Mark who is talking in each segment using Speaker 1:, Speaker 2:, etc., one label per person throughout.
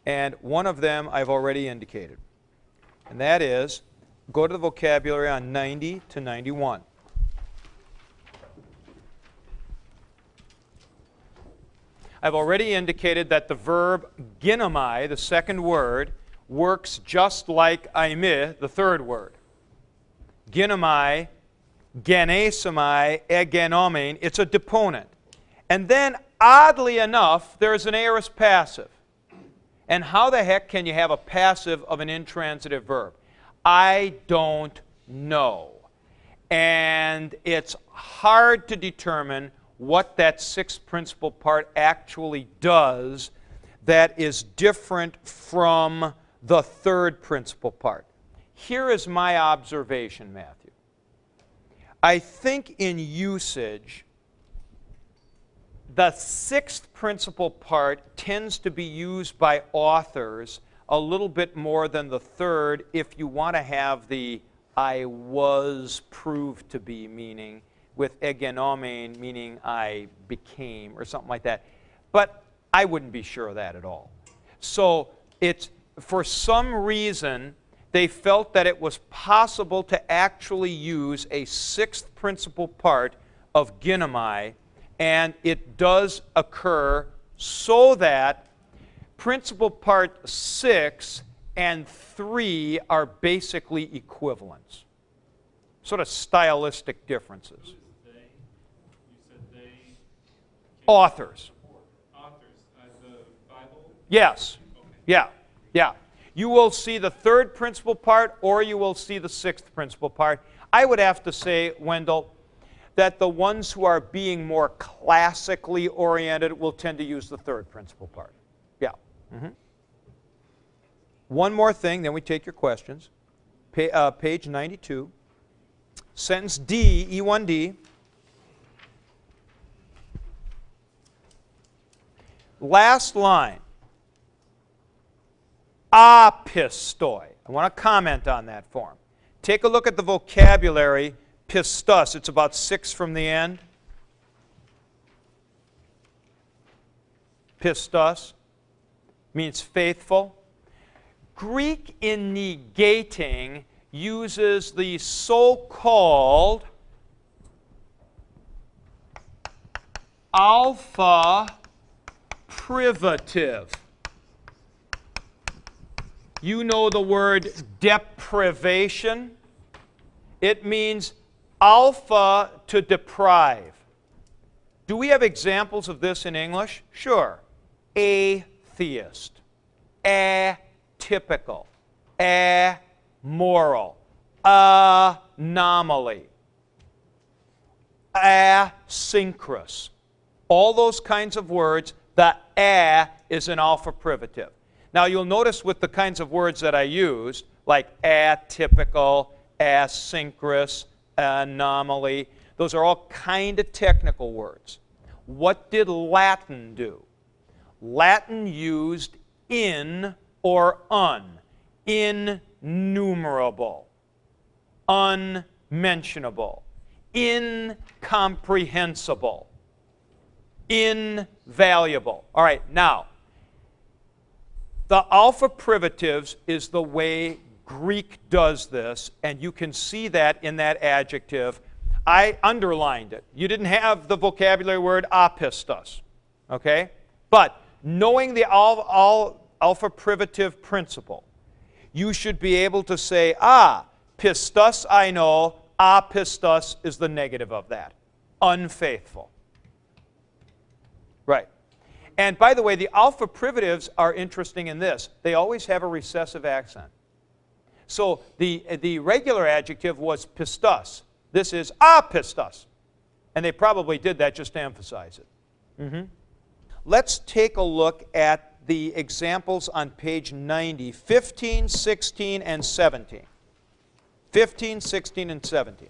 Speaker 1: And one of them I've already indicated. And that is, go to the vocabulary on 90 to 91. I've already indicated that the verb ginomai, the second word, works just like aime, the third word. Ginomai, genesamai, egenomen, it's a deponent. And then, oddly enough, there's an aorist passive. And how the heck can you have a passive of an intransitive verb? I don't know. And it's hard to determine what that sixth principal part actually does that is different from the third principal part. Here is my observation, Matthew. I think in usage, the sixth principal part tends to be used by authors a little bit more than the third if you want to have the I was proved to be meaning, with egenomen meaning I became or something like that. But I wouldn't be sure of that at all. So it's, for some reason, they felt that it was possible to actually use a sixth principal part of ginomai, and it does occur so that principal part 6 and 3 are basically equivalents. Sort of stylistic differences.
Speaker 2: Who is they? You said they.
Speaker 1: Authors.
Speaker 2: Authors. The Bible?
Speaker 1: Yes.
Speaker 2: Okay.
Speaker 1: Yeah. Yeah. You will see the third principal part or you will see the sixth principal part. I would have to say, Wendell, that the ones who are being more classically oriented will tend to use the third principal part. Yeah. Mm-hmm. One more thing, then we take your questions. Page 92. Sentence D, E1D. Last line. Apistoi. I want to comment on that form. Take a look at the vocabulary, pistos. It's about 6 from the end. Pistos means faithful. Greek in negating uses the so-called alpha privative. You know the word deprivation. It means alpha to deprive. Do we have examples of this in English? Sure. Atheist, atypical, amoral, anomaly, asynchronous. All those kinds of words, the a is an alpha privative. Now you'll notice with the kinds of words that I used, like atypical, asynchronous, anomaly, those are all kind of technical words. What did Latin do? Latin used in or un, innumerable, unmentionable, incomprehensible, invaluable. All right, now, the alpha privatives is the way Greek does this, and you can see that in that adjective. I underlined it. You didn't have the vocabulary word apistos, okay? But knowing the alpha privative principle, you should be able to say, pistos I know, apistos is the negative of that. Unfaithful. Right. And by the way, the alpha privatives are interesting in this. They always have a recessive accent. So the regular adjective was pistos. This is apistos. And they probably did that just to emphasize it. Let's take a look at the examples on page 90, 15, 16, and 17. 15, 16, and 17.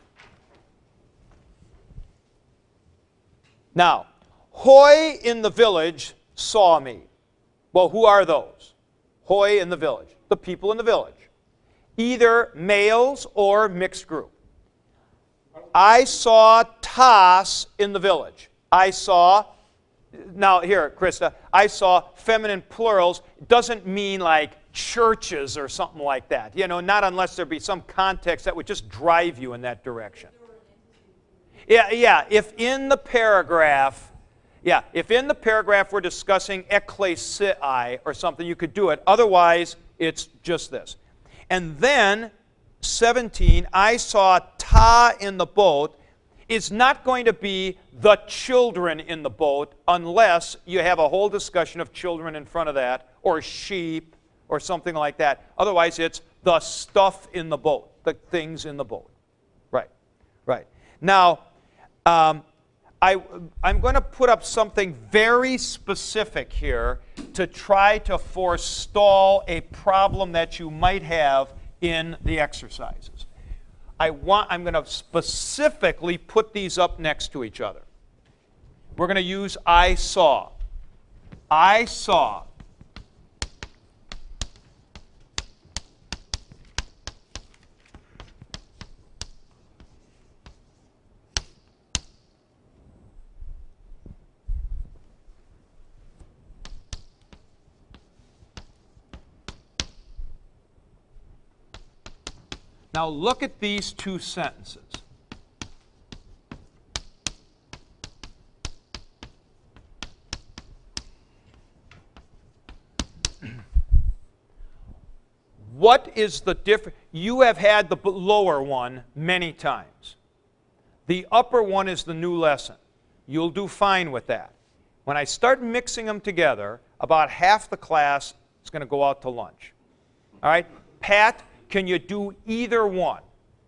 Speaker 1: Now, hoi in the village saw me. Well, who are those? Hoi in the village. The people in the village. Either males or mixed group. I saw Tas in the village. I saw Now, here, Krista, I saw feminine plurals. It doesn't mean like churches or something like that. You know, not unless there be some context that would just drive you in that direction. Yeah, if in the paragraph we're discussing ecclesiae or something, you could do it. Otherwise, it's just this. And then, 17, I saw ta in the boat. Is not going to be the children in the boat unless you have a whole discussion of children in front of that, or sheep, or something like that. Otherwise, it's the stuff in the boat, the things in the boat. Right. Now, I'm going to put up something very specific here to try to forestall a problem that you might have in the exercises. I'm going to specifically put these up next to each other. We're going to use I saw. I saw. Now look at these two sentences. What is the difference? You have had the lower one many times. The upper one is the new lesson. You'll do fine with that. When I start mixing them together, about half the class is going to go out to lunch. All right? Pat, can you do either one?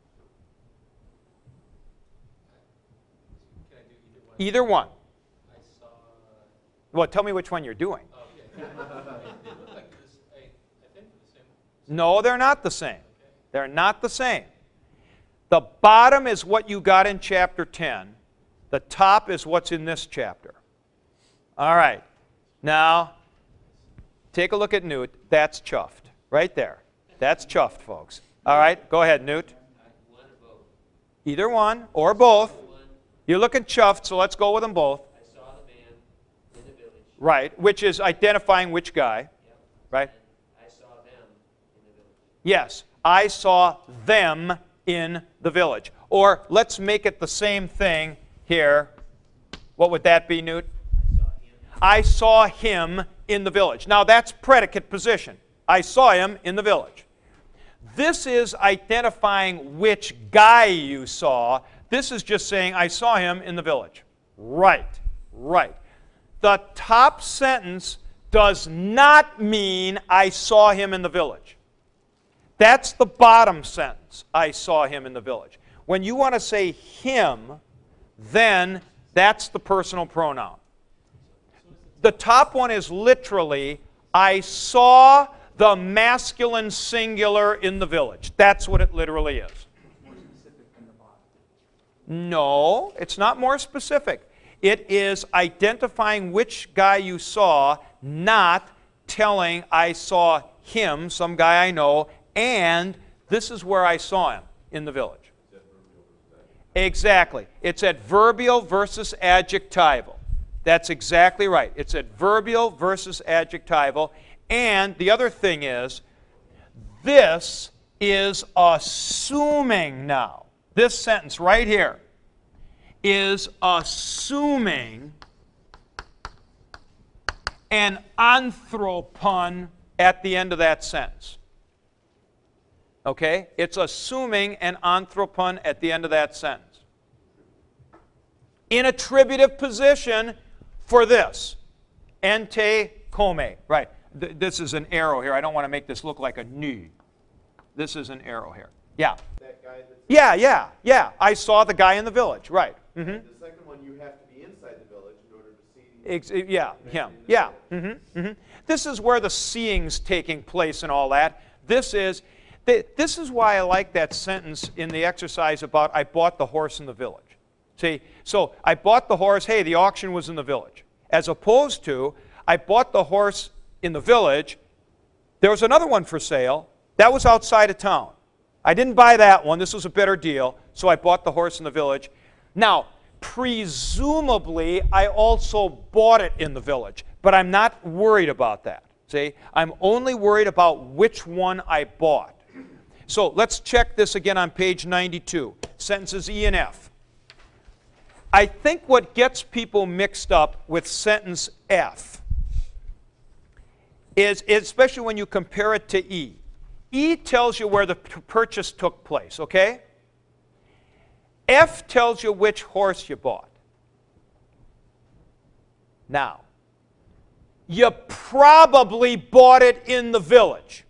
Speaker 2: Can I do either one?
Speaker 1: Either one.
Speaker 2: I saw.
Speaker 1: Well, tell me which one you're doing.
Speaker 2: Oh, okay. They look like this. I think the same.
Speaker 1: No, they're not the same.
Speaker 2: Okay.
Speaker 1: They're not the same. The bottom is what you got in chapter 10. The top is what's in this chapter. All right. Now, take a look at Newt. That's chuffed. Right there. That's chuffed, folks. All right, go ahead, Newt.
Speaker 2: One or both.
Speaker 1: Either one or both. You're looking chuffed, so let's go with them both.
Speaker 2: I saw the man in the village.
Speaker 1: Right, which is identifying which guy.
Speaker 2: Yep.
Speaker 1: Right?
Speaker 2: And I saw them in the village.
Speaker 1: Yes, I saw them in the village. Or let's make it the same thing here. What would that be, Newt?
Speaker 2: I saw him.
Speaker 1: I saw him in the village. Now that's predicate position. I saw him in the village. This is identifying which guy you saw. This is just saying, I saw him in the village. Right. The top sentence does not mean I saw him in the village. That's the bottom sentence, I saw him in the village. When you want to say him, then that's the personal pronoun. The top one is literally, I saw the masculine singular in the village. That's what it literally is.
Speaker 3: More specific than the bottom.
Speaker 1: No, it's not more specific. It is identifying which guy you saw, not telling I saw him, some guy I know, and this is where I saw him, in the village. Exactly. It's adverbial versus adjectival. That's exactly right. It's adverbial versus adjectival. And the other thing is, this is assuming now. This sentence right here is assuming an anthropon at the end of that sentence. Okay? It's assuming an anthropon at the end of that sentence. In attributive position for this. Ente come. Right. This is an arrow here. I don't want to make this look like a knee. This is an arrow here. Yeah.
Speaker 4: That guy that's
Speaker 1: Yeah. I saw the guy in the village. Right.
Speaker 4: the second one, you have to be inside the village in order to see.
Speaker 1: Him. Yeah. This is where the seeing's taking place and all that. This is why I like that sentence in the exercise about I bought the horse in the village. See, so I bought the horse, hey, the auction was in the village. As opposed to, I bought the horse in the village, there was another one for sale, that was outside of town. I didn't buy that one, this was a better deal, so I bought the horse in the village. Now, presumably I also bought it in the village, but I'm not worried about that. See, I'm only worried about which one I bought. So let's check this again on page 92, sentences E and F. I think what gets people mixed up with sentence F is, especially when you compare it to E. E tells you where the purchase took place, okay? F tells you which horse you bought. Now, you probably bought it in the village,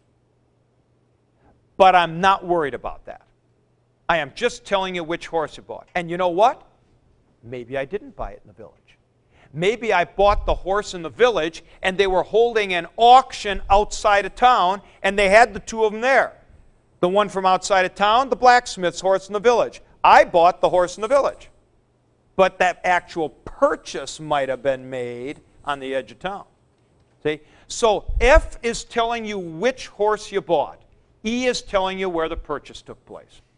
Speaker 1: but I'm not worried about that. I am just telling you which horse you bought. And you know what? Maybe I didn't buy it in the village. Maybe I bought the horse in the village and they were holding an auction outside of town and they had the two of them there. The one from outside of town, the blacksmith's horse in the village. I bought the horse in the village. But that actual purchase might have been made on the edge of town. See? So F is telling you which horse you bought. E is telling you where the purchase took place.